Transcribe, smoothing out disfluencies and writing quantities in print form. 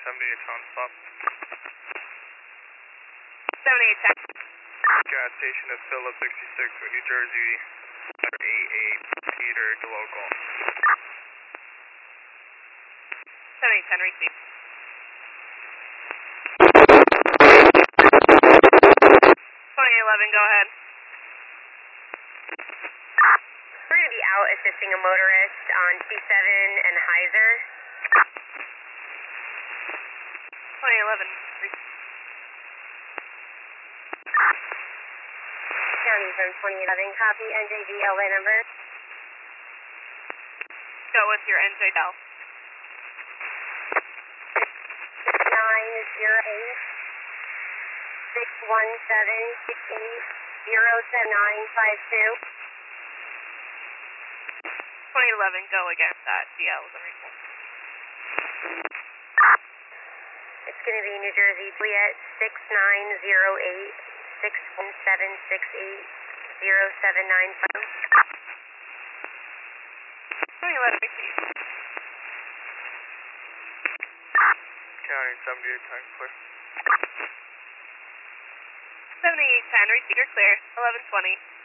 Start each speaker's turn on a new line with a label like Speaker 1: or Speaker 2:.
Speaker 1: 78 on stop.
Speaker 2: 7810.
Speaker 1: Gas station at Phillip 66 with New Jersey. 88 Peter to local.
Speaker 2: 7810, receive. 2011, go ahead.
Speaker 3: We're going to be out assisting a motorist on C7 and Heiser.
Speaker 2: 2011, receive.
Speaker 3: County from 2011, copy NJD LA number.
Speaker 2: Go with your NJDL.
Speaker 3: 908 617 07952.
Speaker 2: 2011, go again. That DL is unreachable.
Speaker 3: It's going to be New Jersey, Juliet 6908 61768 0795.
Speaker 2: 2011, receive.
Speaker 1: County 78 time clear.
Speaker 2: 7810, receive, you're clear. 1120.